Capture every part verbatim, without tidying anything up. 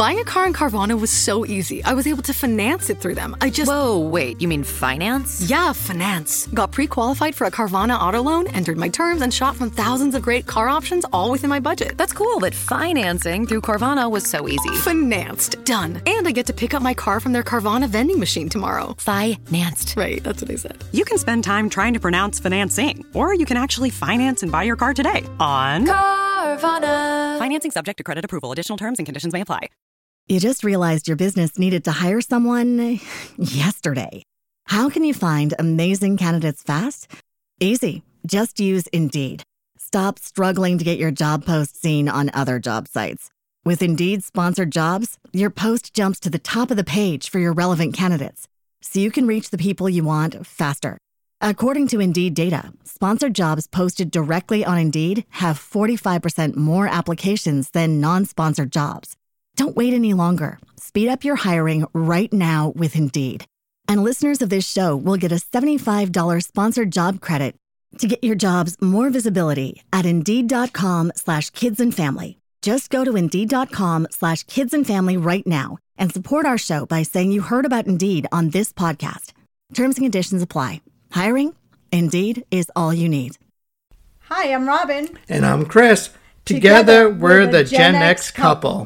Buying a car in Carvana was so easy. I was able to finance it through them. I just... Whoa, wait, you mean finance? Yeah, finance. Got pre-qualified for a Carvana auto loan, entered my terms, and shot from thousands of great car options all within my budget. That's cool, but financing through Carvana was so easy. Financed. Done. And I get to pick up my car from their Carvana vending machine tomorrow. Financed. Right, that's what I said. You can spend time trying to pronounce financing, or you can actually finance and buy your car today on Carvana. Financing subject to credit approval. Additional terms and conditions may apply. You just realized your business needed to hire someone yesterday. How can you find amazing candidates fast? Easy. Just use Indeed. Stop struggling to get your job post seen on other job sites. With Indeed sponsored jobs, your post jumps to the top of the page for your relevant candidates, so you can reach the people you want faster. According to Indeed data, sponsored jobs posted directly on Indeed have forty-five percent more applications than non-sponsored jobs. Don't wait any longer. Speed up your hiring right now with Indeed. And listeners of this show will get a seventy-five dollars sponsored job credit to get your jobs more visibility at Indeed.com slash kids and family. Just go to Indeed.com slash kids and family right now and support our show by saying you heard about Indeed on this podcast. Terms and conditions apply. Hiring? Indeed is all you need. Hi, I'm Robin. And I'm Chris. Together, Together we're, we're the Gen, Gen X, X couple.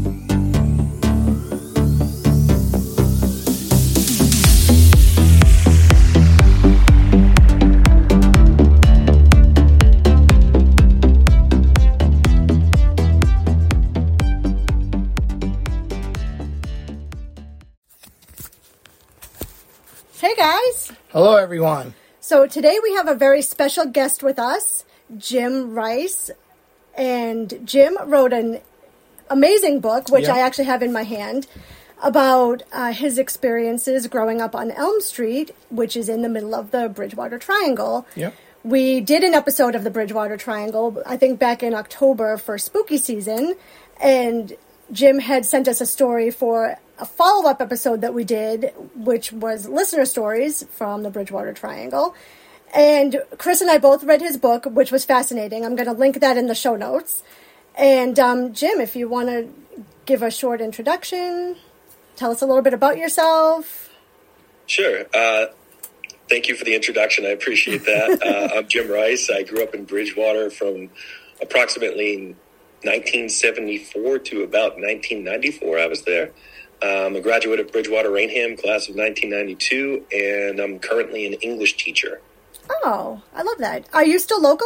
Hey guys. Hello everyone. So today we have a very special guest with us, Jim Rice. And Jim wrote an amazing book, which yep. I actually have in my hand, about uh, his experiences growing up on Elm Street, which is in the middle of the Bridgewater Triangle. Yep. We did an episode of the Bridgewater Triangle, I think back in October for spooky season. And Jim had sent us a story for a follow-up episode that we did, which was listener stories from the Bridgewater Triangle. And Chris and I both read his book, which was fascinating. I'm going to link that in the show notes. And um, Jim, if you want to give a short introduction, tell us a little bit about yourself. Sure. Uh, thank you for the introduction. I appreciate that. uh, I'm Jim Rice. I grew up in Bridgewater from approximately nineteen seventy-four to about nineteen ninety-four. I was there. I'm a graduate of Bridgewater Rainham, class of nineteen ninety-two, and I'm currently an English teacher. Oh, I love that. Are you still local?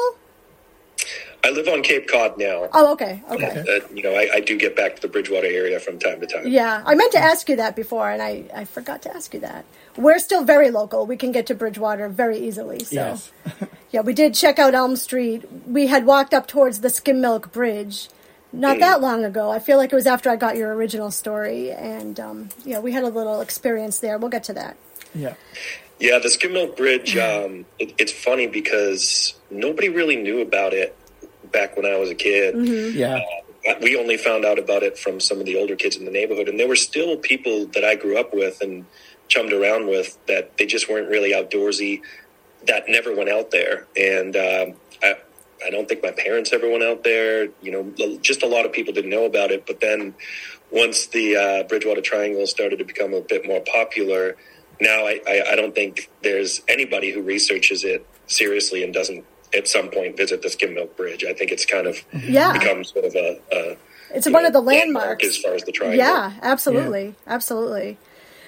I live on Cape Cod now. Oh, okay, okay. Uh, you know, I, I do get back to the Bridgewater area from time to time. Yeah, I meant to ask you that before, and I, I forgot to ask you that. We're still very local. We can get to Bridgewater very easily. So. Yes. Yeah, we did check out Elm Street. We had walked up towards the Skim Milk Bridge not mm. that long ago. I feel like it was after I got your original story, and um, yeah, we had a little experience there. We'll get to that. Yeah. Yeah, the Skim Milk Bridge, um, it, it's funny because nobody really knew about it back when I was a kid. Mm-hmm. Yeah. Uh, we only found out about it from some of the older kids in the neighborhood, and there were still people that I grew up with and chummed around with that they just weren't really outdoorsy, that never went out there. And um, I, I don't think my parents ever went out there. You know, just a lot of people didn't know about it. But then once the uh, Bridgewater Triangle started to become a bit more popular, now I, I, I don't think there's anybody who researches it seriously and doesn't at some point visit the Skim Milk Bridge. I think it's kind of yeah. become sort of a, a it's one know, of the landmarks landmark as far as the triangle. Yeah, absolutely, yeah. absolutely.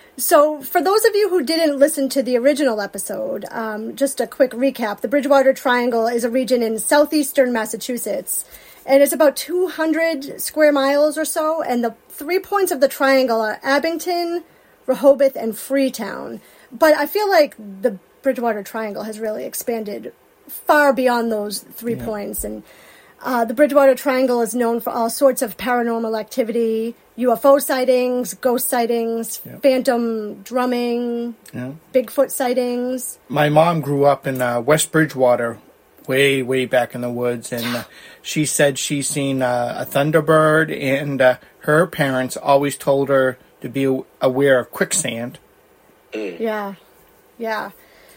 So for those of you who didn't listen to the original episode, um, just a quick recap. The Bridgewater Triangle is a region in southeastern Massachusetts, and it's about two hundred square miles or so, and the three points of the triangle are Abington, Rehoboth, and Freetown. But I feel like the Bridgewater Triangle has really expanded far beyond those three yeah. points. And uh, the Bridgewater Triangle is known for all sorts of paranormal activity, U F O sightings, ghost sightings, yeah. phantom drumming, yeah. Bigfoot sightings. My mom grew up in uh, West Bridgewater, way, way back in the woods, and uh, she said she's seen uh, a thunderbird, and uh, her parents always told her to be aware of quicksand. Yeah, yeah.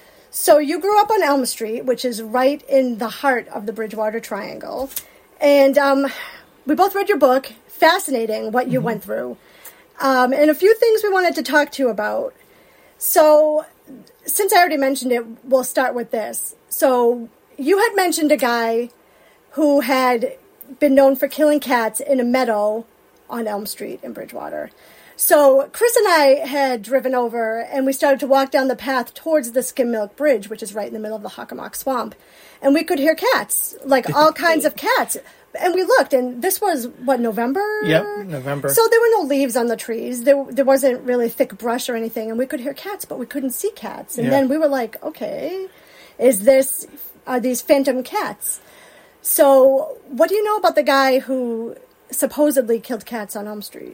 So you grew up on Elm Street, which is right in the heart of the Bridgewater Triangle. And um, we both read your book. fascinating what you mm-hmm. went through. Um, and a few things we wanted to talk to you about. So, since I already mentioned it, we'll start with this. So, you had mentioned a guy who had been known for killing cats in a meadow on Elm Street in Bridgewater. So, Chris and I had driven over, and we started to walk down the path towards the Skim Milk Bridge, which is right in the middle of the Hockomock Swamp. And we could hear cats, like all kinds of cats. And we looked, and this was, what, November? Yep, November. So there were no leaves on the trees. There there wasn't really thick brush or anything, and we could hear cats, but we couldn't see cats. And yeah. then we were like, okay, is this, are these phantom cats? So what do you know about the guy who supposedly killed cats on Elm Street?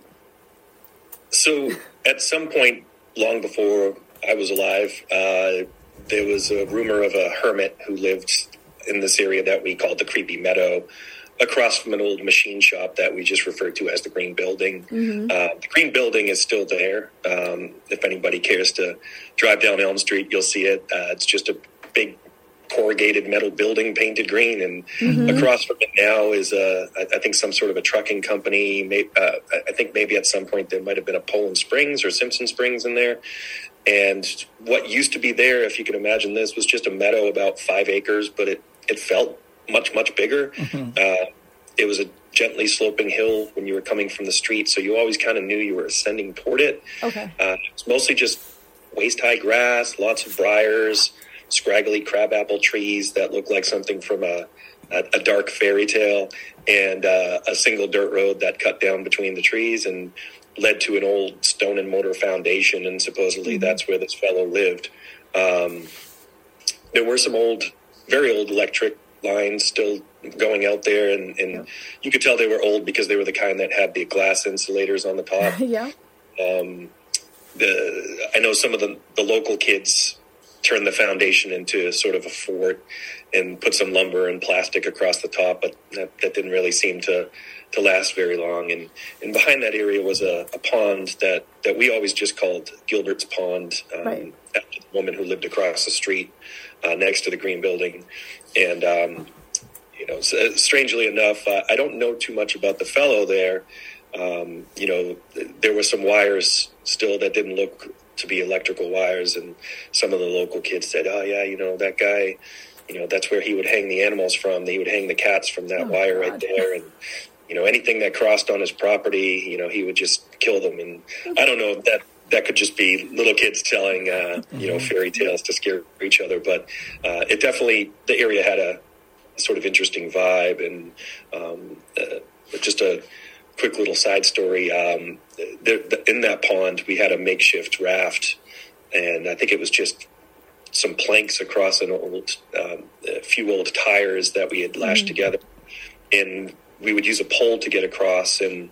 So at some point, long before I was alive, uh, there was a rumor of a hermit who lived in this area that we called the Creepy Meadow, across from an old machine shop that we just referred to as the Green Building. Mm-hmm. Uh, the Green Building is still there. Um, if anybody cares to drive down Elm Street, you'll see it. Uh, it's just a big corrugated metal building painted green. And mm-hmm. across from it now is, uh, I, I think, some sort of a trucking company. Maybe, uh, I think maybe at some point there might have been a Poland Springs or Simpson Springs in there. And what used to be there, if you can imagine this, was just a meadow about five acres, but it, it felt much, much bigger. Mm-hmm. Uh, it was a gently sloping hill when you were coming from the street, so you always kind of knew you were ascending toward it. Okay. Uh, it was mostly just waist-high grass, lots of briars, scraggly crabapple trees that looked like something from a, a, a dark fairy tale, and uh, a single dirt road that cut down between the trees and led to an old stone and mortar foundation, and supposedly mm-hmm. that's where this fellow lived. Um, there were some old, very old electric lines still going out there, and, and yeah. you could tell they were old because they were the kind that had the glass insulators on the top. yeah. Um, the I know some of the, the local kids turned the foundation into sort of a fort and put some lumber and plastic across the top, but that, that didn't really seem to, to last very long. And, and behind that area was a, a pond that, that we always just called Gilbert's Pond, um, right. after the woman who lived across the street uh, next to the Green Building. And, um, you know, so, strangely enough, uh, I don't know too much about the fellow there. Um, you know, there were some wires still that didn't look to be electrical wires. And some of the local kids said, oh, yeah, you know, that guy, you know, that's where he would hang the animals from. He would hang the cats from that oh, wire God. right there. And, you know, anything that crossed on his property, you know, he would just kill them. And I don't know, that that could just be little kids telling, uh, you know, fairy tales to scare each other. But uh, it definitely, the area had a sort of interesting vibe. And um, uh, just a quick little side story. Um, there, in that pond, we had a makeshift raft. And I think it was just some planks across an old, um, a few old tires that we had lashed mm-hmm. together. And we would use a pole to get across. And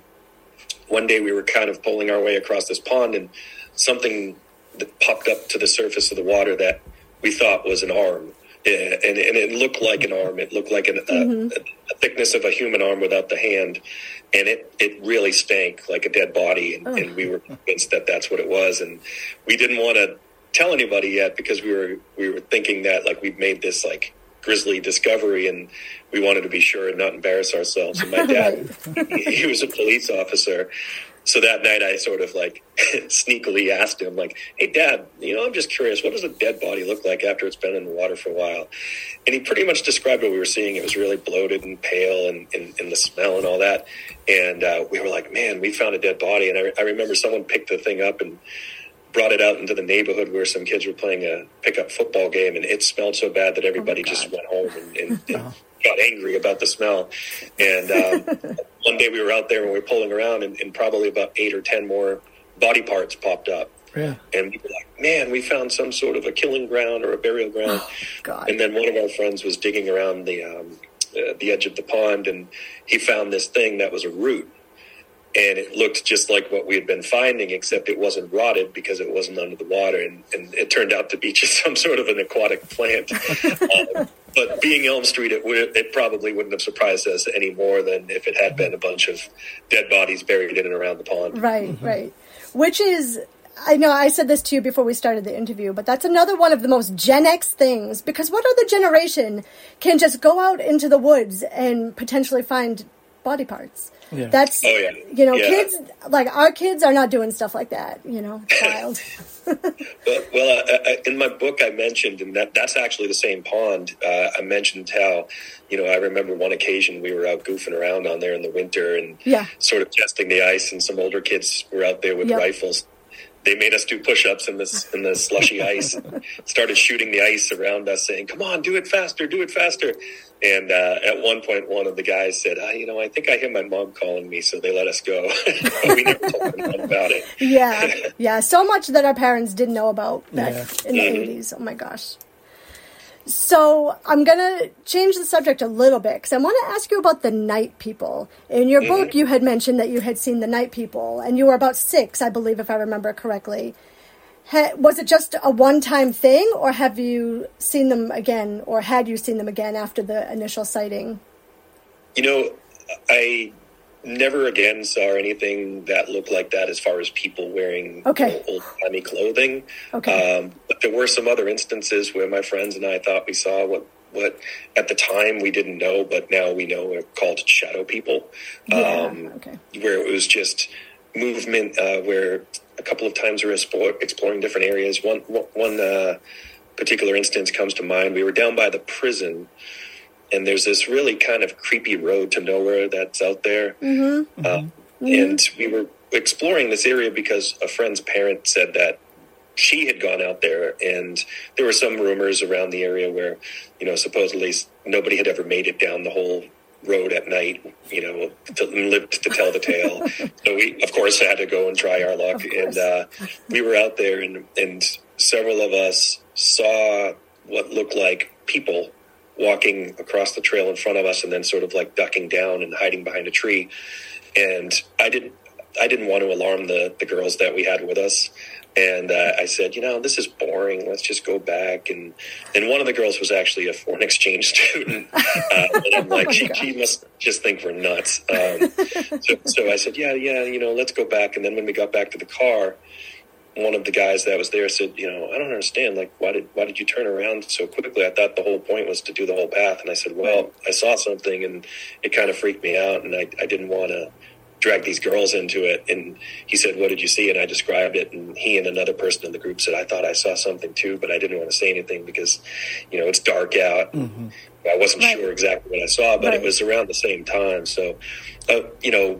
one day we were kind of pulling our way across this pond, and something that popped up to the surface of the water that we thought was an arm. And, and it looked like an arm. It looked like an, mm-hmm. a, a thickness of a human arm without the hand. And it, it really stank like a dead body. And, oh. and we were convinced that that's what it was. And we didn't want to tell anybody yet because we were, we were thinking that like we'd made this like grisly discovery, and we wanted to be sure and not embarrass ourselves. And my dad, he, he was a police officer. So that night I sort of like sneakily asked him like, hey, Dad, you know, I'm just curious, what does a dead body look like after it's been in the water for a while? And he pretty much described what we were seeing. It was really bloated and pale, and, and, and the smell and all that. And uh, we were like, man, we found a dead body. And I, I remember someone picked the thing up and brought it out into the neighborhood where some kids were playing a pickup football game, and it smelled so bad that everybody oh just went home and, and, and oh. got angry about the smell. And um, one day we were out there and we were pulling around, and, and probably about eight or ten more body parts popped up. Yeah. And we were like, man, we found some sort of a killing ground or a burial ground. Oh, God. And then one of our friends was digging around the um, uh, the edge of the pond, and he found this thing that was a root. And it looked just like what we had been finding, except it wasn't rotted because it wasn't under the water. And, and it turned out to be just some sort of an aquatic plant. um, but being Elm Street, it, would, it probably wouldn't have surprised us any more than if it had been a bunch of dead bodies buried in and around the pond. Right, mm-hmm. right. Which is, I know I said this to you before we started the interview, but that's another one of the most Gen X things. Because what other generation can just go out into the woods and potentially find body parts. Yeah. That's, Oh, yeah. you know, Yeah. kids, like our kids are not doing stuff like that, you know, wild. Well, well uh, I, in my book, I mentioned, and that that's actually the same pond. Uh, I mentioned how, you know, I remember one occasion we were out goofing around on there in the winter and Yeah. sort of testing the ice, and some older kids were out there with Yep. rifles. They made us do push-ups in this in the slushy ice, and started shooting the ice around us, saying, "Come on, do it faster, do it faster." And uh, at one point, one of the guys said, I, "You know, I think I hear my mom calling me," so they let us go. We never told anyone about it. Yeah, yeah. So much that our parents didn't know about back Yeah. in the Mhm. eighties. Oh my gosh. So I'm going to change the subject a little bit because I want to ask you about the night people. In your book, Mm-hmm. you had mentioned that you had seen the night people, and you were about six, I believe, if I remember correctly. Ha- was it just a one-time thing, or have you seen them again, or had you seen them again after the initial sighting? You know, I never again saw anything that looked like that as far as people wearing Okay. you know, old-timey clothing. Okay. Um, but there were some other instances where my friends and I thought we saw what, what at the time we didn't know, but now we know are called shadow people. Yeah, Um, okay. Where it was just movement, uh, where a couple of times we were explore, exploring different areas. One, one uh, particular instance comes to mind. We were down by the prison, and there's this really kind of creepy road to nowhere that's out there. Mm-hmm. Uh, mm-hmm. And we were exploring this area because a friend's parent said that she had gone out there, and there were some rumors around the area where, you know, supposedly nobody had ever made it down the whole road at night, you know, to, lived to tell the tale. So we, of course, had to go and try our luck. And uh, we were out there, and, and several of us saw what looked like people walking across the trail in front of us, and then sort of like ducking down and hiding behind a tree. And I didn't, I didn't want to alarm the, the girls that we had with us. And uh, I said, you know, this is boring. Let's just go back. And and one of the girls was actually a foreign exchange student. Uh, and I'm like, Oh she, she must just think we're nuts. Um, so, so I said, yeah, yeah, you know, let's go back. And then when we got back to the car, one of the guys that was there said, you know, I don't understand. Like, why did why did you turn around so quickly? I thought the whole point was to do the whole path. And I said, well, I saw something, and it kind of freaked me out, and I, I didn't want to drag these girls into it. And he said, what did you see? And I described it, and he and another person in the group said, I thought I saw something too, but I didn't want to say anything because, you know, it's dark out. Mm-hmm. I wasn't Right. sure exactly what I saw, but Right. it was around the same time. So, uh, you know,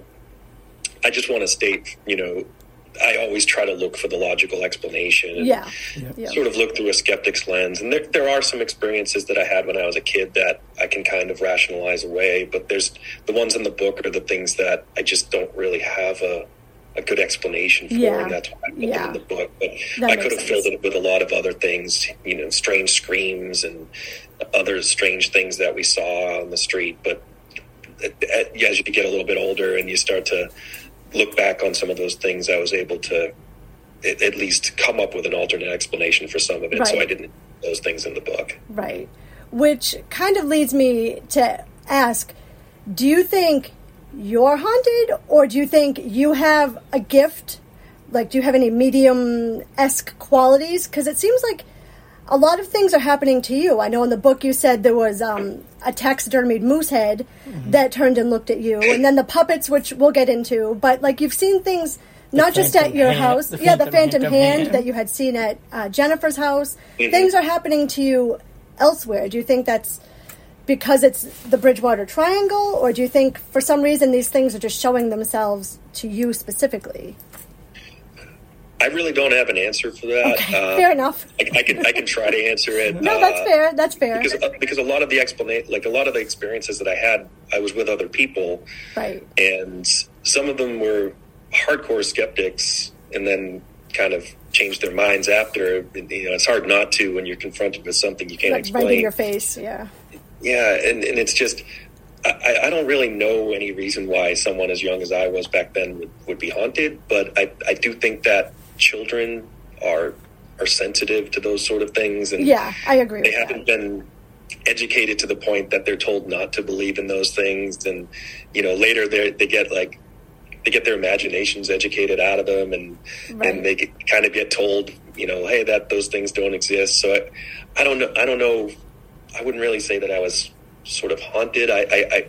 I just want to state, you know, I always try to look for the logical explanation and Yeah. Yeah. Yeah. sort of look through a skeptic's lens. And there, there are some experiences that I had when I was a kid that I can kind of rationalize away, but there's the ones in the book are the things that I just don't really have a, a good explanation for. Yeah. And that's why I put Yeah. them in the book. But That I makes could have sense. filled it with a lot of other things, you know, strange screams and other strange things that we saw on the street. But as you get a little bit older and you start to look back on some of those things, I was able to at at least come up with an alternate explanation for some of it. So Right. I didn't put those things in the book. Right. Which kind of leads me to ask, do you think you're haunted, or do you think you have a gift? Like, do you have any medium-esque qualities? Because it seems like a lot of things are happening to you. I know in the book you said there was um, a taxidermied moose head Mm-hmm. that turned and looked at you, and then the puppets, which we'll get into. But, like, you've seen things not just at phantom your hand- house. the yeah, the phantom phantom hand- hand, hand. that you had seen at uh, Jennifer's house. Mhm. Things are happening to you elsewhere. Do you think that's because it's the Bridgewater Triangle, or do you think for some reason these things are just showing themselves to you specifically? I really don't have an answer for that. Okay, Uh, fair enough. I, I can I can try to answer it. No, that's uh, fair. That's fair. Because uh, because a lot of the explanation, like a lot of the experiences that I had, I was with other people, Right. and some of them were hardcore skeptics, and then kind of changed their minds after. You know, it's hard not to when you're confronted with something you can't Like explain. right in your face. Yeah. Yeah, and, and it's just, I, I don't really know any reason why someone as young as I was back then would, would be haunted, but I, I do think that children are are sensitive to those sort of things, and Yeah, I agree they with haven't that. been educated to the point that they're told not to believe in those things, and you know later they they get like they get their imaginations educated out of them, and Right. and they get, kind of get told, you know, hey, that those things don't exist. So I, I don't know. I don't know. I wouldn't really say that I was sort of haunted. I, I, I,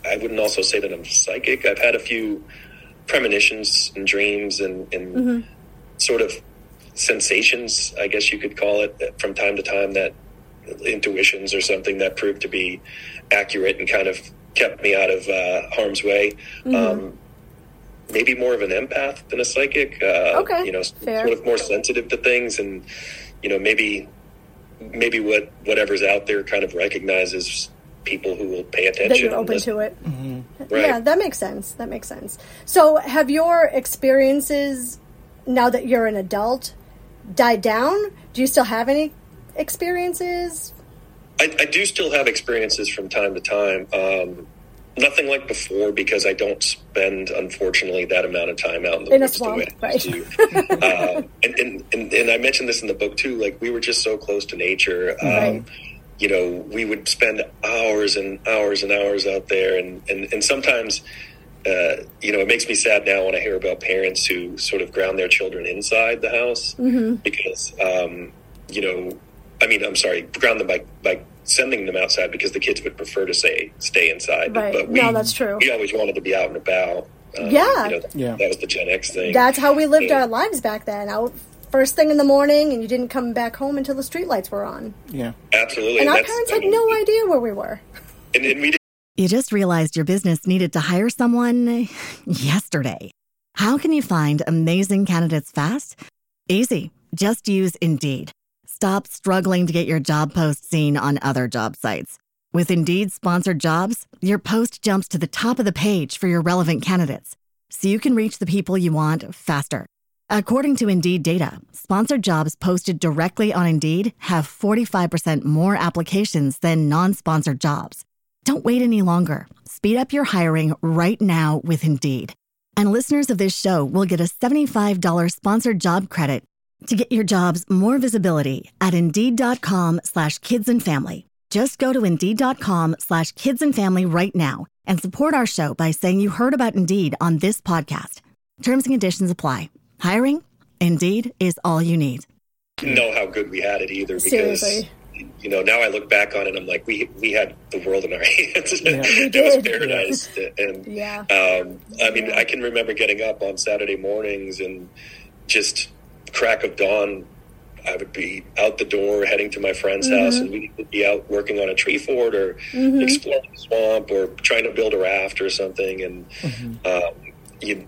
I wouldn't also say that I'm psychic. I've had a few premonitions and dreams and, and mm-hmm. sort of sensations, I guess you could call it, from time to time, that intuitions or something that proved to be accurate and kind of kept me out of uh, harm's way. Mm-hmm. Um, maybe more of an empath than a psychic. Uh, okay, you know, fair. Sort of more sensitive to things, and you know, maybe maybe what whatever's out there kind of recognizes people who will pay attention. That you're open to it. Mm-hmm. Right. Yeah, that makes sense. That makes sense. So, have your experiences now that you're an adult died down? Do you still have any experiences? I, I do still have experiences from time to time. Um, nothing like before, because I don't spend, unfortunately, that amount of time out in the in woods a swamp, the way I used right. to. uh, and, and, and, and I mentioned this in the book, too. Like, we were just so close to nature. Um, right. You know, we would spend hours and hours and hours out there. And, and, and sometimes, uh, you know, it makes me sad now when I hear about parents who sort of ground their children inside the house. Mm-hmm. Because, um, you know, I mean, I'm sorry, ground them by, by sending them outside because the kids would prefer to say stay inside. Right. But we, no, that's true. We always wanted to be out and about. Um, yeah. You know, yeah. That was the Gen X thing. That's how we lived and, our lives back then. Out first thing in the morning, and you didn't come back home until the streetlights were on. Yeah. Absolutely. And, and our that's, parents I had mean, no idea where we were. And, and we did. You just realized your business needed to hire someone yesterday. How can you find amazing candidates fast? Easy. Just use Indeed. Stop struggling to get your job post seen on other job sites. With Indeed sponsored jobs, your post jumps to the top of the page for your relevant candidates, so you can reach the people you want faster. According to Indeed data, sponsored jobs posted directly on Indeed have forty-five percent more applications than non-sponsored jobs. Don't wait any longer. Speed up your hiring right now with Indeed. And listeners of this show will get a seventy-five dollars sponsored job credit to get your jobs more visibility at Indeed.com slash kids and family. Just go to Indeed.com slash kids and family right now and support our show by saying you heard about Indeed on this podcast. Terms and conditions apply. Hiring? Indeed is all you need. Know how good we had it either, because Seriously. you know, now I look back on it, I'm like, we we had the world in our hands. Yeah. It did. was paradise. And Yeah. um, I mean, Yeah. I can remember getting up on Saturday mornings and just crack of dawn, I would be out the door heading to my friend's mm-hmm. house, and we would be out working on a tree fort or mm-hmm. exploring the swamp or trying to build a raft or something. And mm-hmm. um, you,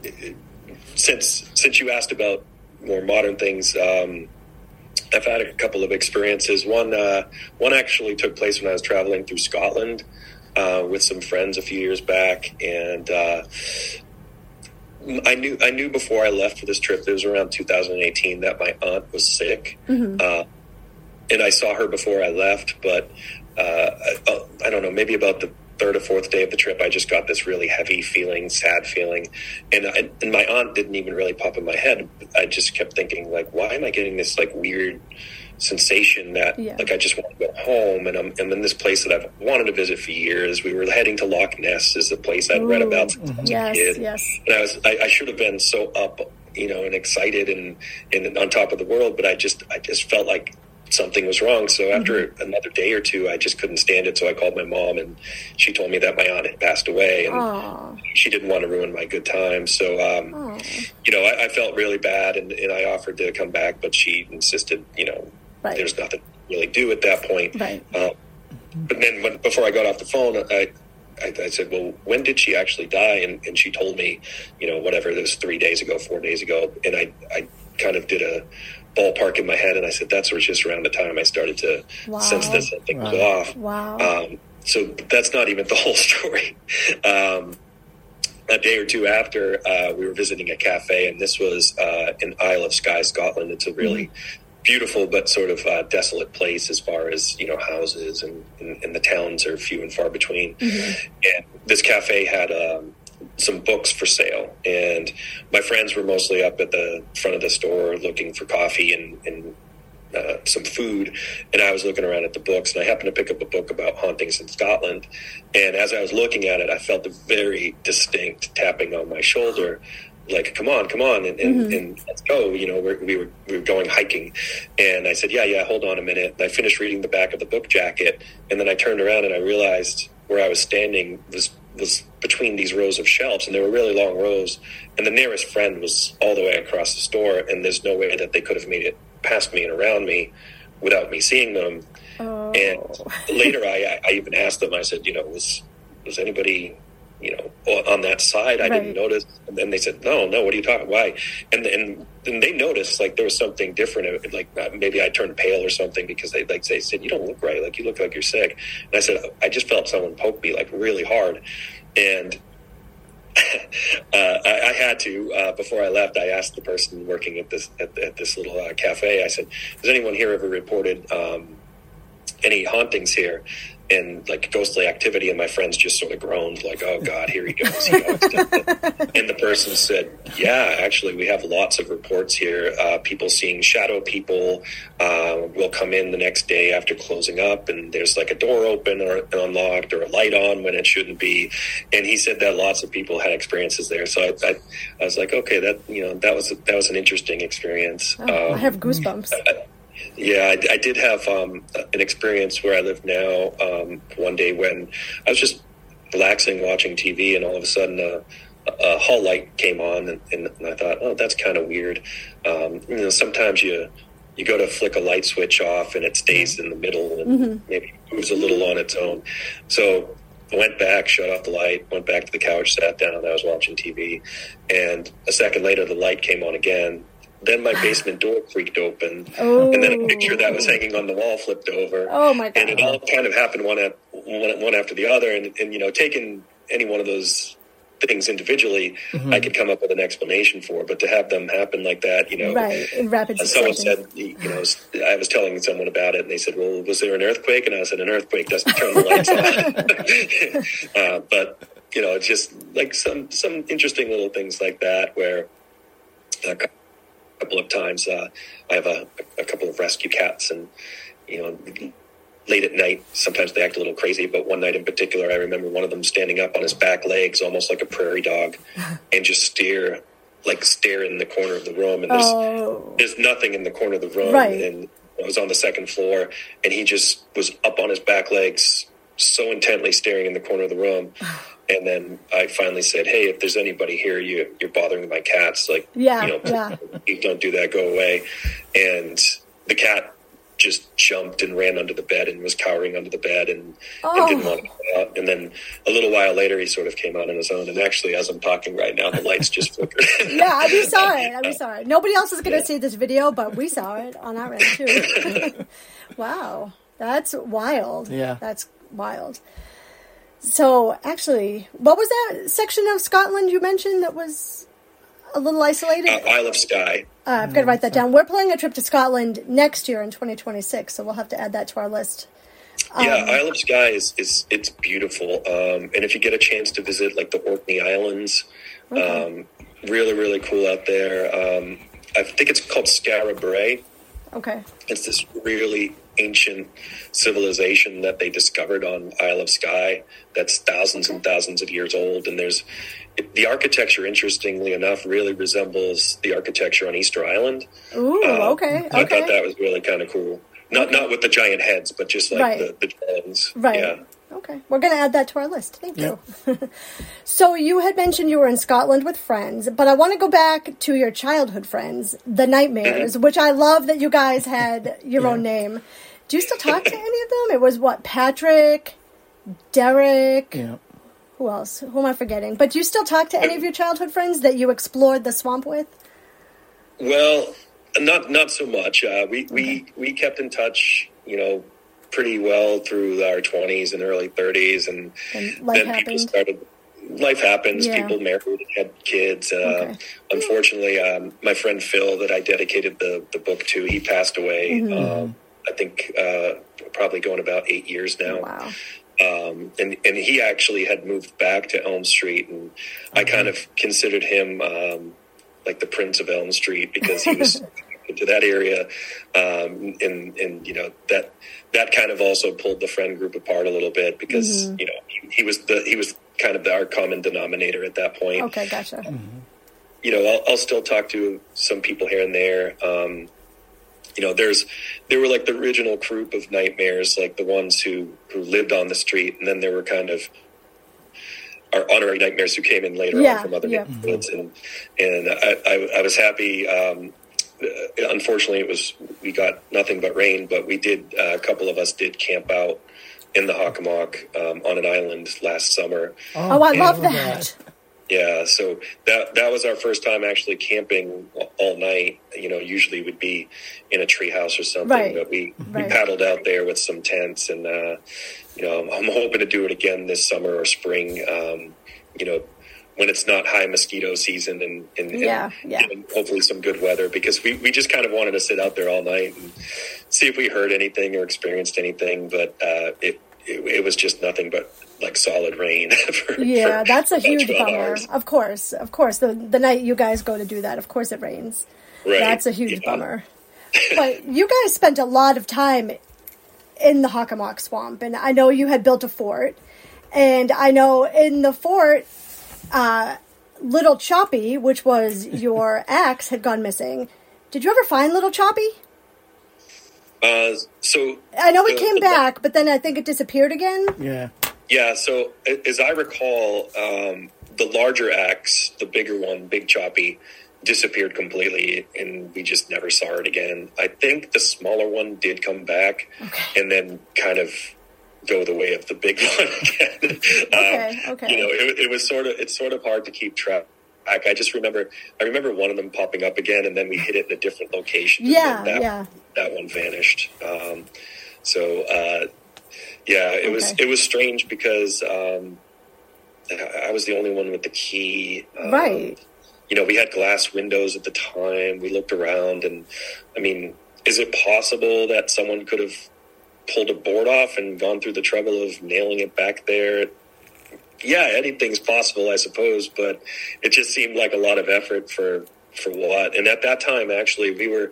since since you asked about more modern things, um, I've had a couple of experiences. One uh, one actually took place when I was traveling through Scotland uh, with some friends a few years back, and uh, I knew I knew before I left for this trip, it was around two thousand eighteen, that my aunt was sick. Mm-hmm. Uh, and I saw her before I left, but uh, I, I don't know, maybe about the third or fourth day of the trip, I just got this really heavy feeling, sad feeling. And, I, and my aunt didn't even really pop in my head. I just kept thinking, like, why am I getting this, like, weird sensation that, yeah. like, I just want to go home? And I'm, I'm in this place that I've wanted to visit for years. We were heading to Loch Ness, is the place I'd Ooh, read about since mm-hmm. I was yes, a kid. Yes. And I was, I, I should have been so up, you know, and excited and, and on top of the world, but I just, I just felt like something was wrong. So after mm-hmm. another day or two, I just couldn't stand it. So I called my mom, and she told me that my aunt had passed away, and Aww. She didn't want to ruin my good time. So, um, you know, I, I felt really bad, and, and I offered to come back, but she insisted, you know, right. there's nothing to really do at that point. Right. Um, but then when, before I got off the phone, I, I, I said, well, when did she actually die? And, and she told me, you know, whatever, this was three days ago, four days ago. And I, I kind of did a ballpark in my head, and I said that's just around the time I started to wow. sense that something wow. was off. Wow. Um, so that's not even the whole story. Um, a day or two after, uh, we were visiting a cafe, and this was uh, in Isle of Skye, Scotland. It's a really mm-hmm. beautiful but sort of uh, desolate place as far as, you know, houses, and, and, and the towns are few and far between. Mm-hmm. And this cafe had um, some books for sale, and my friends were mostly up at the front of the store looking for coffee and, and uh, some food, and I was looking around at the books, and I happened to pick up a book about hauntings in Scotland. And as I was looking at it, I felt a very distinct tapping on my shoulder, like, come on, come on, and, and, mm-hmm. and let's go. You know, we're, we were we were going hiking, and I said, yeah, yeah, hold on a minute. And I finished reading the back of the book jacket, and then I turned around and I realized where I was standing was was between these rows of shelves, and they were really long rows, and the nearest friend was all the way across the store, and there's no way that they could have made it past me and around me without me seeing them. Oh. And later I, I even asked them, I said, you know, was was anybody, you know, on that side? I right. didn't notice. And then they said, no, no, what are you talking, why? And and then they noticed, like, there was something different, like maybe I turned pale or something, because they, like, they said, you don't look right, like, you look like you're sick. And I said, I just felt someone poke me, like, really hard. And uh, I, I had to, uh, before I left, I asked the person working at this at, at this little uh, cafe, I said, has anyone here ever reported um, any hauntings here? And like ghostly activity, and my friends just sort of groaned, like, "Oh God, here he goes." He goes. And the person said, "Yeah, actually, we have lots of reports here. Uh, people seeing shadow people. Uh, will come in the next day after closing up, and there's like a door open or unlocked, or a light on when it shouldn't be." And he said that lots of people had experiences there. So I, I, I was like, "Okay, that you know, that was that was an interesting experience." Oh, um, I have goosebumps. I, Yeah, I, I did have um, an experience where I live now. Um, one day when I was just relaxing, watching T V, and all of a sudden uh, a hall light came on, and, and I thought, "Oh, that's kind of weird." Um, you know, sometimes you you go to flick a light switch off, and it stays in the middle, and mm-hmm. maybe moves a little on its own. So I went back, shut off the light, went back to the couch, sat down, and I was watching T V. And a second later, the light came on again. Then my basement door creaked open, oh. and then a picture that was hanging on the wall flipped over. Oh my God! And it all kind of happened one, at, one, one after the other. And, and you know, taking any one of those things individually, mm-hmm. I could come up with an explanation for. But to have them happen like that, you know, right in rapid succession. Someone said, you know, I was telling someone about it, and they said, "Well, was there an earthquake?" And I said, "An earthquake doesn't turn the lights on." uh, but you know, it's just like some some interesting little things like that where. Uh, couple of times uh, I have a, a couple of rescue cats, and you know, late at night sometimes they act a little crazy, but one night in particular I remember one of them standing up on his back legs almost like a prairie dog and just stare like stare in the corner of the room, and there's oh. there's nothing in the corner of the room, right. and I was on the second floor, and he just was up on his back legs so intently staring in the corner of the room. And then I finally said, "Hey, if there's anybody here, you, you're bothering my cats. Like, yeah, you know, yeah. please don't do that. Go away." And the cat just jumped and ran under the bed and was cowering under the bed and, oh. and didn't want to come out. And then a little while later, he sort of came out on his own. And actually, as I'm talking right now, the lights just flickered. Yeah, we saw it. We saw it. Nobody else is going to yeah. see this video, but we saw it on our end too. Wow, that's wild. Yeah, that's wild. So, actually, what was that section of Scotland you mentioned that was a little isolated? Uh, Isle of Skye. Uh, I've got to write that down. We're planning a trip to Scotland next year in twenty twenty-six, so we'll have to add that to our list. Um, yeah, Isle of Skye is, is it's beautiful. Um, and if you get a chance to visit, like, the Orkney Islands, okay. um, really, really cool out there. Um, I think it's called Skara Brae. Okay. It's this really ancient civilization that they discovered on Isle of Skye that's thousands and thousands of years old. And there's it, the architecture, interestingly enough, really resembles the architecture on Easter Island. Ooh, um, okay, I okay. thought that was really kind of cool. Not okay. not with the giant heads, but just like right. the, the drawings. Right. Yeah. Okay. We're going to add that to our list. Thank you. Yep. So you had mentioned you were in Scotland with friends, but I want to go back to your childhood friends, the Nightmares, mm-hmm. which I love that you guys had your yeah. own name. Do you still talk to any of them? It was what? Patrick, Derek. Yeah. Who else? Who am I forgetting? But do you still talk to any of your childhood friends that you explored the swamp with? Well, not not so much. Uh, we, okay. we we kept in touch, you know, pretty well through our twenties and early thirties, and, and life then happened. people started. Life happens. Yeah. People married and had kids. Uh, okay. Unfortunately, um, my friend Phil, that I dedicated the the book to, he passed away. Mm-hmm. Um, I think uh, probably going about eight years now. Wow. Um, and, and he actually had moved back to Elm Street, and mm-hmm. I kind of considered him um, like the Prince of Elm Street, because he was into that area. Um, and, and, you know, that, that kind of also pulled the friend group apart a little bit, because, mm-hmm. you know, he, he was the, he was kind of the, our common denominator at that point. Okay. Gotcha. Mm-hmm. You know, I'll, I'll still talk to some people here and there. Um, You know, there's, there were like the original group of Nightmares, like the ones who, who lived on the street. And then there were kind of our honorary nightmares who came in later yeah, on from other yeah. neighborhoods, and and I, I, I was happy. Um, unfortunately, it was we got nothing but rain, but we did uh, a couple of us did camp out in the Hockomock um, on an island last summer. Oh, I love that. Yeah, so that that was our first time actually camping all night. You know, usually would be in a treehouse or something, right. but we, right. we paddled out there with some tents, and uh, you know, I'm, I'm hoping to do it again this summer or spring. Um, you know, when it's not high mosquito season and, and, yeah, and, yeah. and hopefully some good weather, because we, we just kind of wanted to sit out there all night and see if we heard anything or experienced anything, but uh, it, it it was just nothing but like solid rain. for, yeah, for that's a huge bummer. hours. Of course, of course. The the night you guys go to do that, of course it rains. Right. That's a huge yeah. bummer. But you guys spent a lot of time in the Hockomock Swamp, and I know you had built a fort, and I know in the fort, uh, Little Choppy, which was your axe, had gone missing. Did you ever find Little Choppy? Uh, so I know it the, came the, back, but then I think it disappeared again. Yeah. Yeah, so as I recall, um, the larger axe, the bigger one, Big Choppy, disappeared completely, and we just never saw it again. I think the smaller one did come back, okay. and then kind of go the way of the big one again. okay, um, okay. You know, it, it was sort of it's sort of hard to keep track. I just remember, I remember one of them popping up again, and then we hit it in a different location. Yeah, and that, yeah. That one vanished. Um, so. Uh, Yeah, it okay. was it was strange because um, I was the only one with the key. Um, right. You know, we had glass windows at the time. We looked around, and I mean, is it possible that someone could have pulled a board off and gone through the trouble of nailing it back there? Yeah, anything's possible, I suppose, but it just seemed like a lot of effort for for what? And at that time, actually, we were.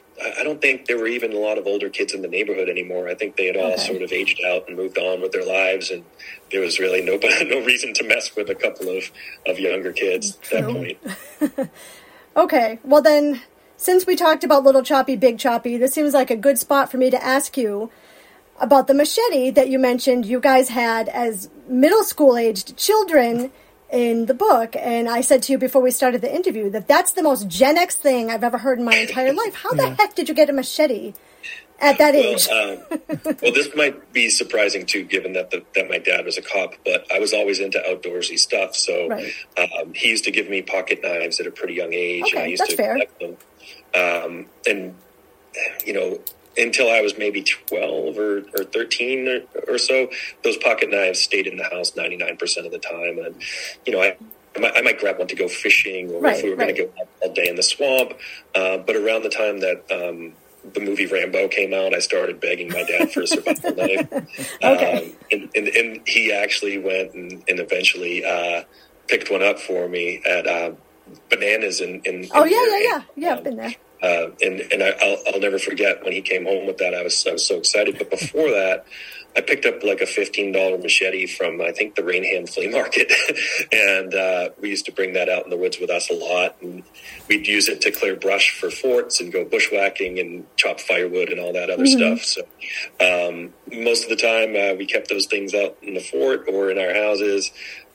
I don't think there were even a lot of older kids in the neighborhood anymore. I think they had all okay. sort of aged out and moved on with their lives, and there was really no no reason to mess with a couple of, of younger kids at that point. Okay, well then, since we talked about Little Choppy, Big Choppy, this seems like a good spot for me to ask you about the machete that you mentioned you guys had as middle school-aged children in the book, and I said to you before we started the interview that that's the most Gen X thing I've ever heard in my entire life. How the yeah. heck did you get a machete at that well, age? um, well, this might be surprising too, given that the, that my dad was a cop, but I was always into outdoorsy stuff. So right. um, he used to give me pocket knives at a pretty young age, okay, and I used that's to fair. collect them. Um, and you know. Until I was maybe twelve or, or thirteen or, or so, those pocket knives stayed in the house ninety-nine percent of the time. And, you know, I, I, might, I might grab one to go fishing or right, if we were right. going to go all day in the swamp. Uh, but around the time that um, the movie Rambo came out, I started begging my dad for a survival knife. Okay. Um, and, and, and he actually went and, and eventually uh, picked one up for me at uh, Bananas in, in, in Oh, yeah, Gary. yeah, yeah. Yeah, um, I've been there. Uh, and and I, I'll, I'll never forget when he came home with that. I was I was so excited. But before that, I picked up like a fifteen dollar machete from I think the Rainham Flea Market, and uh, we used to bring that out in the woods with us a lot. And we'd use it to clear brush for forts and go bushwhacking and chop firewood and all that other mm-hmm. stuff. So um, most of the time, uh, we kept those things out in the fort or in our houses.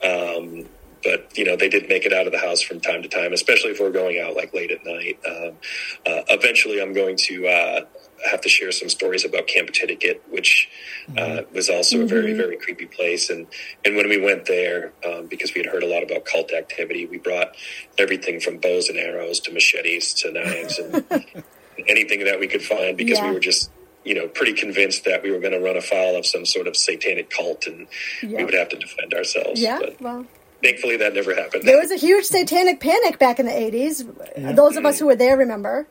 Um, But, you know, they did make it out of the house from time to time, especially if we're going out like late at night. Um, uh, eventually, I'm going to uh, have to share some stories about Camp Titicut, which uh, was also mm-hmm. a very, very creepy place. And, and when we went there, um, because we had heard a lot about cult activity, we brought everything from bows and arrows to machetes to knives and anything that we could find because yeah. we were just, you know, pretty convinced that we were going to run afoul of some sort of satanic cult and yeah. we would have to defend ourselves. Yeah, but, well... Thankfully, that never happened. There was a huge satanic panic back in the eighties. Yeah. Those of us who were there remember.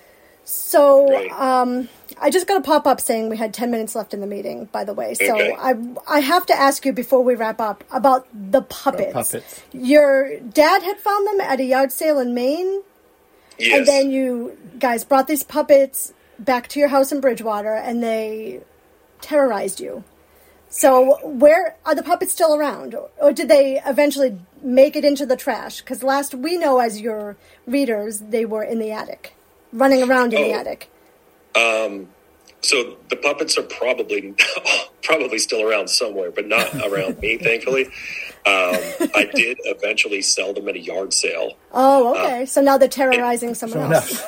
So right. um, I just got a pop-up saying we had ten minutes left in the meeting, by the way. So okay. I I have to ask you before we wrap up about the puppets. The puppets. Your dad had found them at a yard sale in Maine. Yes. And then you guys brought these puppets back to your house in Bridgewater, and they terrorized you. So where are the puppets still around? Or did they eventually make it into the trash? Because last we know as your readers, they were in the attic, running around in oh, the attic. Um, So the puppets are probably probably still around somewhere, but not around me, thankfully. Um, I did eventually sell them at a yard sale. Oh, okay. Uh, so now they're terrorizing someone else.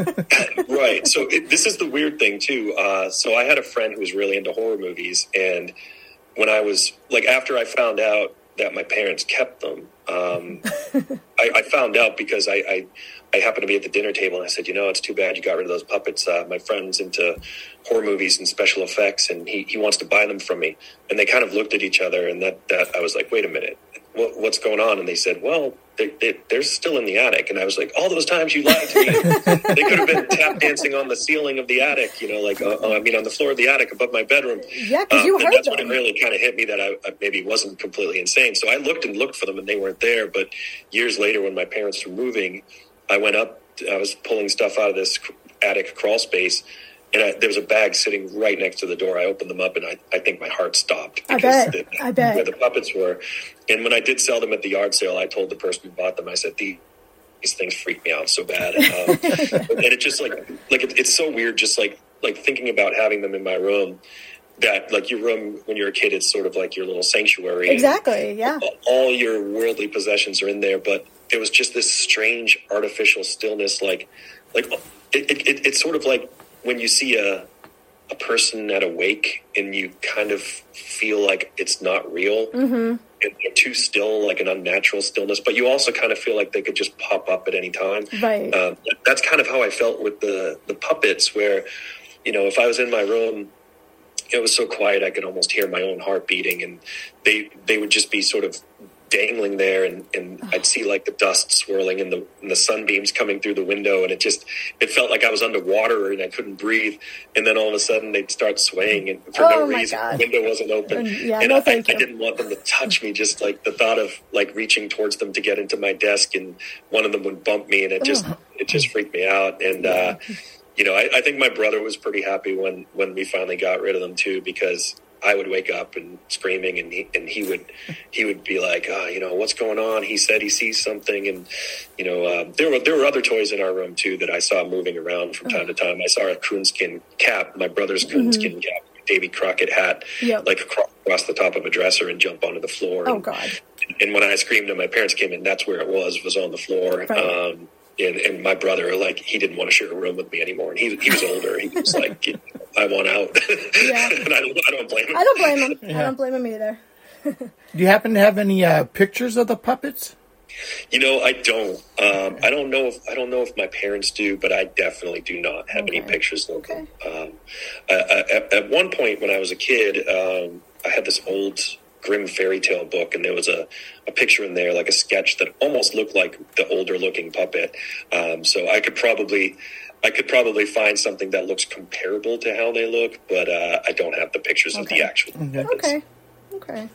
Right. So it, this is the weird thing, too. Uh, so I had a friend who was really into horror movies. And when I was, like, after I found out that my parents kept them, um, I, I found out because I, I, I happened to be at the dinner table and I said, you know, it's too bad you got rid of those puppets. Uh, my friend's into horror movies and special effects and he, he wants to buy them from me. And they kind of looked at each other and that, that I was like, wait a minute, what, what's going on? And they said, well, they, they, they're still in the attic. And I was like, all those times you lied to me, they could have been tap dancing on the ceiling of the attic, you know, like, uh, I mean, on the floor of the attic above my bedroom. Yeah, because you um, heard that's them. when it really kind of hit me that I, I maybe wasn't completely insane. So I looked and looked for them and they weren't there. But years later, when my parents were moving, I went up, I was pulling stuff out of this attic crawl space, and I, there was a bag sitting right next to the door. I opened them up, and I, I think my heart stopped because I bet. The, I bet. where the puppets were. And when I did sell them at the yard sale, I told the person who bought them, I said, these, these things freak me out so bad. Um, and it just like, like it, it's so weird, just like like thinking about having them in my room. That like your room when you're a kid, it's sort of like your little sanctuary. Exactly. Yeah. All, all your worldly possessions are in there, but there was just this strange artificial stillness. Like, like it, it, it, it's sort of like when you see a a person at a wake and you kind of feel like it's not real. Mm-hmm. And they're too still, like an unnatural stillness. But you also kind of feel like they could just pop up at any time. Right. Um, that's kind of how I felt with the the puppets. Where, you know, if I was in my room. It was so quiet I could almost hear my own heart beating, and they they would just be sort of dangling there, and, and I'd see like the dust swirling and the and the sunbeams coming through the window, and it just it felt like I was underwater and I couldn't breathe. And then all of a sudden they'd start swaying, and for oh no my reason God. the window wasn't open. Yeah, and no, I, thank I, you. I didn't want them to touch me. Just like the thought of like reaching towards them to get into my desk, and one of them would bump me, and it just oh. it just freaked me out. And uh, you know, I, I think my brother was pretty happy when, when we finally got rid of them too, because I would wake up and screaming, and he and he would he would be like, oh, you know, what's going on? He said he sees something, and you know, uh, there were there were other toys in our room too that I saw moving around from time to time. I saw a coonskin cap, my brother's coonskin mm-hmm. cap, Davy Crockett hat, yep. like across the top of a dresser and jump onto the floor. Oh and, God! And when I screamed and my parents came in, that's where it was was on the floor. Right. Um, And, and my brother, like, he didn't want to share a room with me anymore. And he he was older. He was like, I want out. Yeah. And I don't, I don't blame him. I don't blame him. Yeah. I don't blame him either. Do you happen to have any uh, pictures of the puppets? You know, I don't. Um, I don't know if I don't know if my parents do, but I definitely do not have okay. any pictures of them. Okay. Um, I, I, at, at one point when I was a kid, um, I had this old Grimm fairy tale book, and there was a, a picture in there, like a sketch that almost looked like the older looking puppet. Um, so I could probably, I could probably find something that looks comparable to how they look, but uh, I don't have the pictures okay. of the actual puppets. Okay. Okay.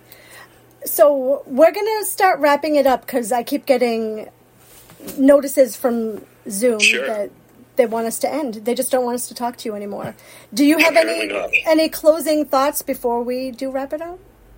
So we're gonna start wrapping it up because I keep getting notices from Zoom sure. that they want us to end. They just don't want us to talk to you anymore. Do you have Apparently any not. any closing thoughts before we do wrap it up?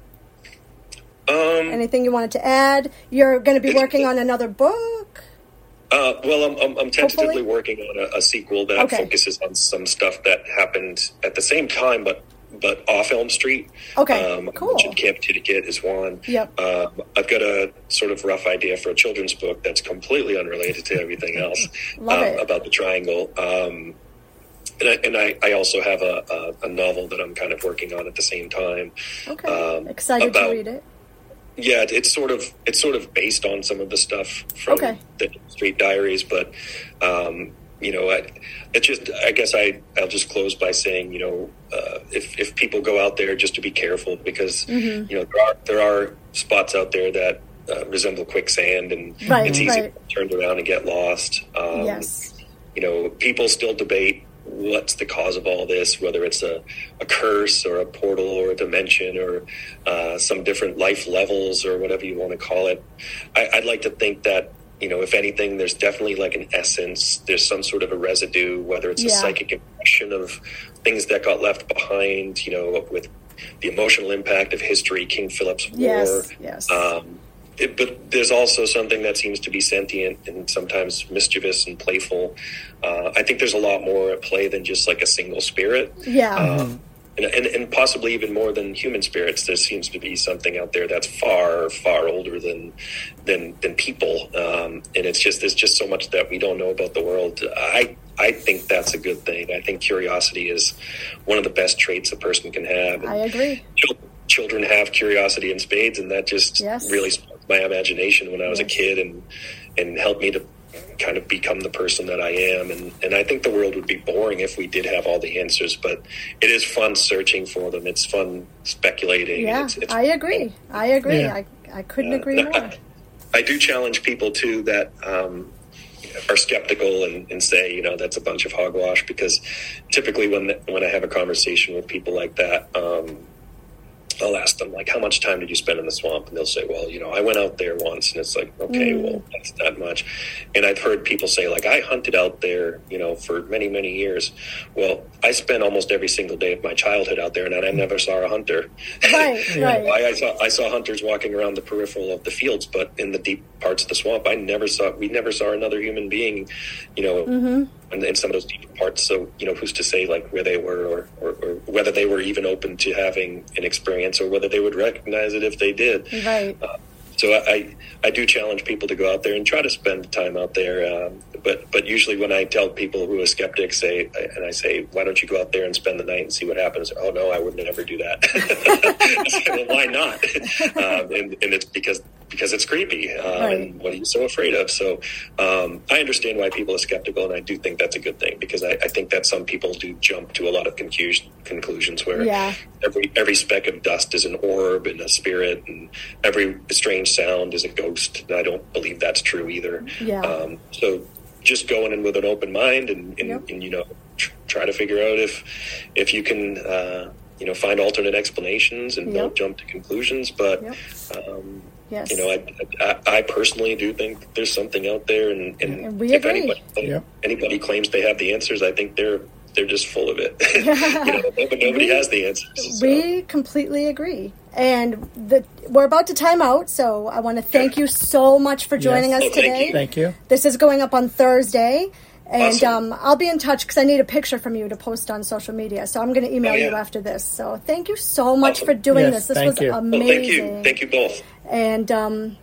Um, Anything you wanted to add? You're going to be working on another book? Uh, well, I'm, I'm, I'm tentatively Hopefully? working on a, a sequel that Okay. focuses on some stuff that happened at the same time, but but off Elm Street. Okay, um, cool. Camp Titicut is one. Yep. Um, I've got a sort of rough idea for a children's book that's completely unrelated to everything else Love um, it. about the triangle. Um, and I, and I, I also have a, a, a novel that I'm kind of working on at the same time. Okay. Um, Excited about- to read it. Yeah, it's sort of it's sort of based on some of the stuff from Okay. the Street Diaries, but um, you know, I, it just I guess I I'll just close by saying, you know, uh, if if people go out there, just to be careful, because Mm-hmm. you know there are there are spots out there that uh, resemble quicksand, and Right, it's easy right. to turn around and get lost. Um, Yes. You know, people still debate what's the cause of all this, whether it's a, a curse or a portal or a dimension or uh, some different life levels or whatever you want to call it. I, I'd like to think that, you know, if anything, there's definitely like an essence. There's some sort of a residue, whether it's a Yeah. psychic impression of things that got left behind, you know, with the emotional impact of history, King Philip's War. Yes, yes. Um, it, but there's also something that seems to be sentient and sometimes mischievous and playful. Uh, I think there's a lot more at play than just like a single spirit. Yeah. Uh, Mm-hmm. And, and, and possibly even more than human spirits. There seems to be something out there that's far, far older than than than people. Um, and it's just there's just so much that we don't know about the world. I I think that's a good thing. I think curiosity is one of the best traits a person can have. And I agree. children, children have curiosity in spades, and that just Yes. really sparked my imagination when I was Yes. a kid, and and helped me to kind of become the person that I am. And, and I think the world would be boring if we did have all the answers, but it is fun searching for them. It's fun speculating. Yeah, it's, it's I agree. I agree. Yeah. I, I couldn't Uh, agree more. I, I do challenge people too that um, are skeptical and, and say, you know, that's a bunch of hogwash, because typically when when I have a conversation with people like that, um, I'll ask them, like, how much time did you spend in the swamp? And they'll say, well, you know, I went out there once. And it's like, okay, Mm. well, that's not much. And I've heard people say, like, I hunted out there, you know, for many, many years. Well, I spent almost every single day of my childhood out there, and I never saw a hunter. Right, right. I, I saw I saw hunters walking around the peripheral of the fields, but in the deep parts of the swamp, I never saw, we never saw another human being, you know, Mm-hmm. in, in some of those deep parts. So, you know, who's to say, like, where they were, or, or, or whether they were even open to having an experience, or whether they would recognize it if they did. Right. Uh, so I, I do challenge people to go out there and try to spend time out there. Um, but but usually when I tell people who are skeptics, say, and I say, why don't you go out there and spend the night and see what happens? Oh, no, I would never do that. I say, well, why not? um, and, and it's because because it's creepy. Um, Right. And what are you so afraid of? So um, I understand why people are skeptical, and I do think that's a good thing, because I, I think that some people do jump to a lot of confusion, conclusions where Yeah. every every speck of dust is an orb and a spirit, and every strange sound is a ghost. And I don't believe that's true either. Yeah. Um, so just going in with an open mind, and, and, Yep. and you know, tr- try to figure out if if you can, uh, you know, find alternate explanations, and Yep. don't jump to conclusions. But Yep. um, Yes. you know, I, I I personally do think there's something out there, and, and, And we if agree. anybody Yep. anybody claims they have the answers, I think they're they're just full of it. you know, nobody, nobody has the answers. So. We completely agree. And the, we're about to time out, so I want to thank you so much for joining Yes. us Oh, thank today. you. Thank you. This is going up on Thursday. And Awesome. um, I'll be in touch because I need a picture from you to post on social media. So I'm going to email Oh, yeah. you after this. So thank you so much Awesome. for doing Yes, this. This thank was you. Well, amazing. thank you, thank you both. And um,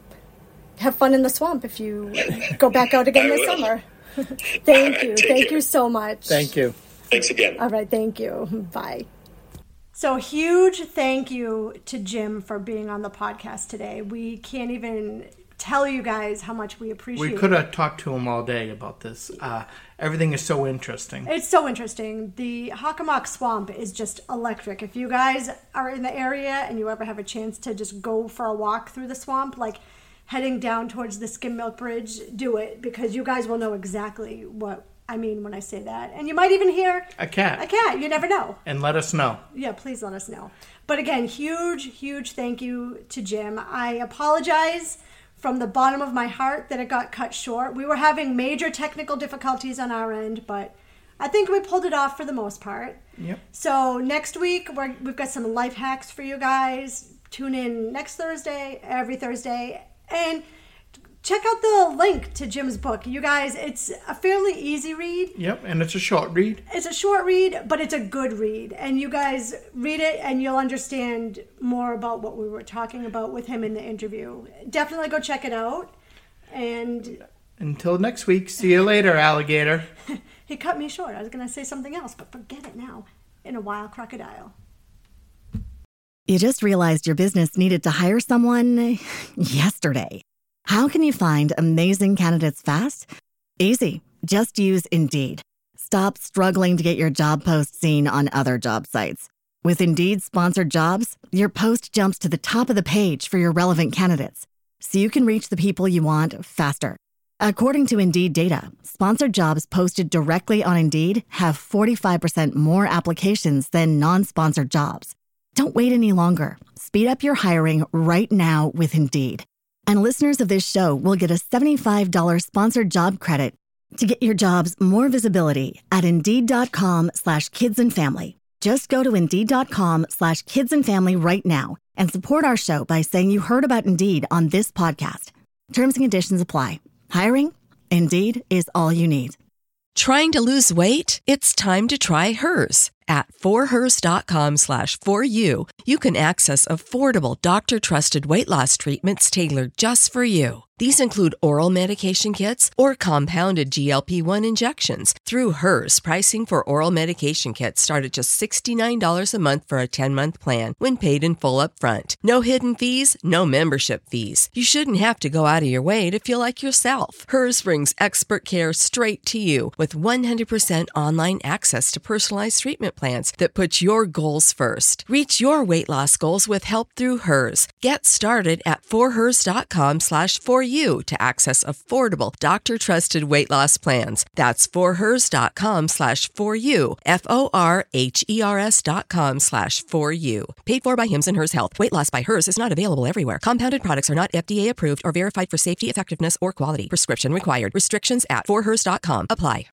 have fun in the swamp if you go back out again I this will. summer. All Thank right, you. take Thank care. you so much. Thank you. Thanks again. All right, thank you. Bye. So, huge thank you to Jim for being on the podcast today. We can't even tell you guys how much we appreciate We it. could have talked to him all day about this. Uh, everything is so interesting. It's so interesting. The Hockomock Swamp is just electric. If you guys are in the area and you ever have a chance to just go for a walk through the swamp, like heading down towards the Skim Milk Bridge, do it, because you guys will know exactly what I mean when I say that. And you might even hear A cat. a cat. You never know. And let us know. Yeah, please let us know. But again, huge, huge thank you to Jim. I apologize from the bottom of my heart that it got cut short. We were having major technical difficulties on our end, but I think we pulled it off for the most part. Yep. So next week, we're, we've got some life hacks for you guys. Tune in next Thursday, every Thursday, and check out the link to Jim's book. You guys, it's a fairly easy read. Yep, and it's a short read. It's a short read, but it's a good read. And you guys read it and you'll understand more about what we were talking about with him in the interview. Definitely go check it out. And Until next week, see you later, alligator. he cut me short. I was going to say something else, but forget it now. In a wild crocodile. You just realized your business needed to hire someone yesterday. How can you find amazing candidates fast? Easy. Just use Indeed. Stop struggling to get your job post seen on other job sites. With Indeed sponsored jobs, your post jumps to the top of the page for your relevant candidates, so you can reach the people you want faster. According to Indeed data, sponsored jobs posted directly on Indeed have forty-five percent more applications than non-sponsored jobs. Don't wait any longer. Speed up your hiring right now with Indeed. And listeners of this show will get a seventy-five dollars sponsored job credit to get your jobs more visibility at Indeed.com slash kids and family. Just go to Indeed.com slash kids and family right now and support our show by saying you heard about Indeed on this podcast. Terms and conditions apply. Hiring? Indeed is all you need. Trying to lose weight? It's time to try Hers. At forhers.com slash for you, you can access affordable, doctor-trusted weight loss treatments tailored just for you. These include oral medication kits or compounded G L P one injections. Through Hers, pricing for oral medication kits start at just sixty-nine dollars a month for a ten-month plan when paid in full upfront. No hidden fees, no membership fees. You shouldn't have to go out of your way to feel like yourself. Hers brings expert care straight to you with one hundred percent online access to personalized treatment plans that put your goals first. Reach your weight loss goals with help through Hers. Get started at forhers.com slash for you to access affordable, doctor-trusted weight loss plans. That's forhers.com slash for you, F-O-R-H-E-R-S dot com slash for you. Paid for by Hims and Hers Health. Weight loss by Hers is not available everywhere. Compounded products are not F D A approved or verified for safety, effectiveness, or quality. Prescription required. Restrictions at forhers dot com apply.